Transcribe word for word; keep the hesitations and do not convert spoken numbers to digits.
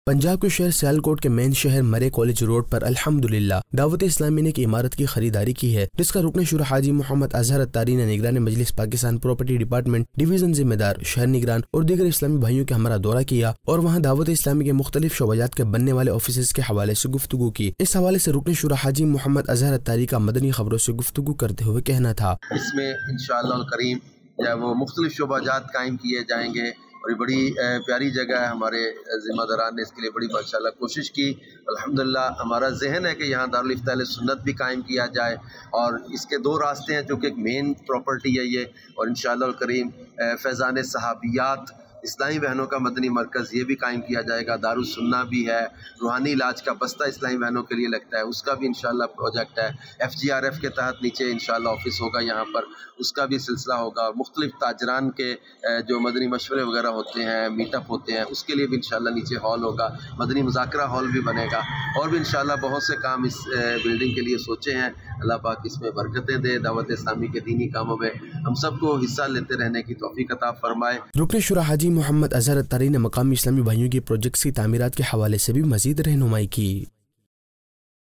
پنجاب کے شہر سیالکوٹ کے مین شہر مرے کالج روڈ پر الحمدللہ دعوت اسلامی نے ایک عمارت کی خریداری کی ہے، جس کا رکن شورا حاجی محمد اظہر اتاری نے نگران مجلس پاکستان پراپرٹی ڈپارٹمنٹ ڈویژن ذمہ دار شہر نگران اور دیگر اسلامی بھائیوں کے ہمراہ دورہ کیا اور وہاں دعوت اسلامی کے مختلف شعبات کے بننے والے آفیسز کے حوالے سے گفتگو کی۔ اس حوالے سے رکن شورا حاجی محمد اظہر اتاری کا مدنی خبروں سے گفتگو کرتے ہوئے کہنا تھا، اس میں انشاءاللہ الکریم وہ مختلف شعبات قائم کیے جائیں گے اور یہ بڑی پیاری جگہ ہے۔ ہمارے ذمہ داران نے اس کے لیے بڑی ماشاءاللہ کوشش کی۔ الحمدللہ ہمارا ذہن ہے کہ یہاں دارالفتاء اہل سنت بھی قائم کیا جائے، اور اس کے دو راستے ہیں چونکہ ایک مین پراپرٹی ہے یہ، اور انشاءاللہ الکریم فیضان صحابیات اسلامی بہنوں کا مدنی مرکز یہ بھی قائم کیا جائے گا۔ دارالسنہ بھی ہے، روحانی علاج کا بستہ اسلامی بہنوں کے لیے لگتا ہے، اس کا بھی انشاءاللہ پروجیکٹ ہے۔ ایف جی آر ایف کے تحت نیچے انشاءاللہ آفس ہوگا یہاں پر، اس کا بھی سلسلہ ہوگا۔ مختلف تاجران کے جو مدنی مشورے وغیرہ ہوتے ہیں، میٹ اپ ہوتے ہیں، اس کے لیے بھی انشاءاللہ نیچے ہال ہوگا، مدنی مذاکرہ ہال بھی بنے گا، اور بھی انشاءاللہ بہت سے کام اس بلڈنگ کے لیے سوچے ہیں۔ اللہ پاک اس میں برکتیں دے، دعوت اسلامی کے دینی کاموں میں ہم سب کو حصہ لیتے رہنے کی توفیق عطا فرمائے۔ رکن شورا حاجی محمد اظہر اتاری نے مقامی اسلامی بھائیوں کی پروجیکٹس کی تعمیرات کے حوالے سے بھی مزید رہنمائی کی۔